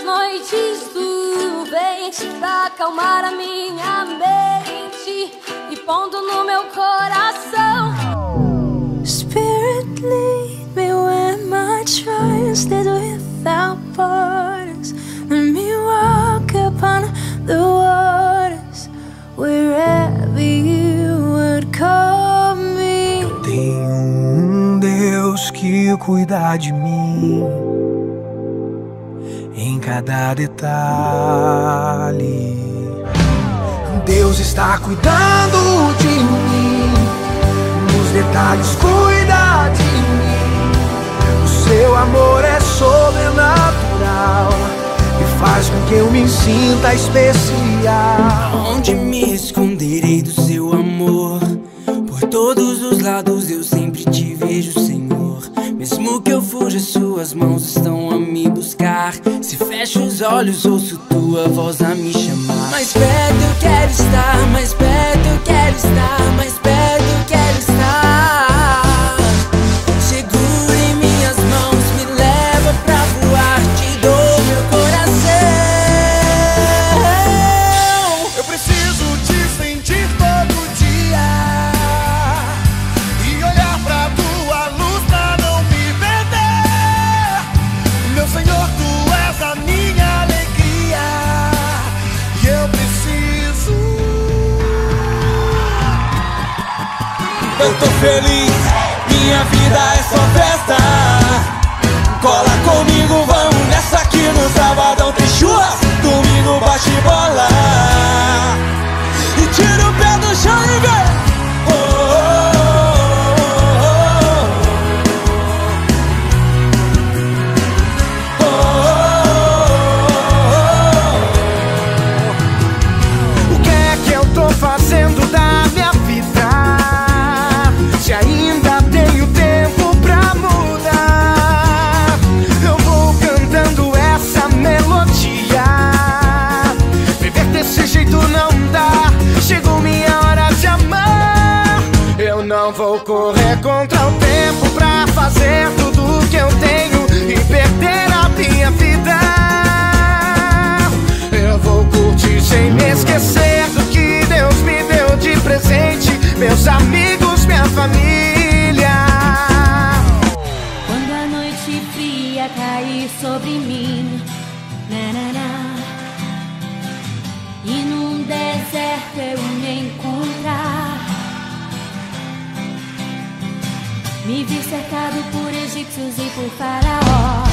noites tu vem pra acalmar a minha mente e pondo no meu coração. Spirit, lead me where my trust is without borders. Let me walk upon the waters wherever you would call me. Eu tenho Deus que cuida de mim em cada detalhe. Deus está cuidando de mim, nos detalhes cuida de mim. O seu amor é sobrenatural e faz com que eu me sinta especial. Onde me esconderei do seu amor? Por todos os lados eu sempre te vejo, Senhor. Mesmo que eu fuja, suas mãos estão a me buscar. Se fecho os olhos, ouço tua voz a me chamar. Mais perto eu quero estar, mais perto eu quero estar, mais perto eu quero estar. Segura em minhas mãos, me leva pra voar, te dou meu coração. Eu preciso te sentir todo dia e olhar pra tua luz pra não me perder. Meu Senhor, tu és a minha alegria e eu preciso. Eu tô feliz, minha vida é só festa. Cola comigo, vamos nessa aqui no sabadão tem churras, domingo bate bola. E tira o pé do chão e vem. Oh, oh, oh, oh. O que é que eu tô fazendo da minha vida? Se ainda tenho tempo pra mudar, eu vou cantando essa melodia. Viver desse jeito não dá, chegou minha hora de amar. Eu não vou correr contra o tempo pra fazer tudo que eu tenho e perder a minha vida. Eu vou curtir sem me esquecer do que Deus me deu de presente, meus amigos, minha família. Quando a noite fria cair sobre mim, na, na, na, e num deserto eu me encontrar, me vi cercado por egípcios e por faraó.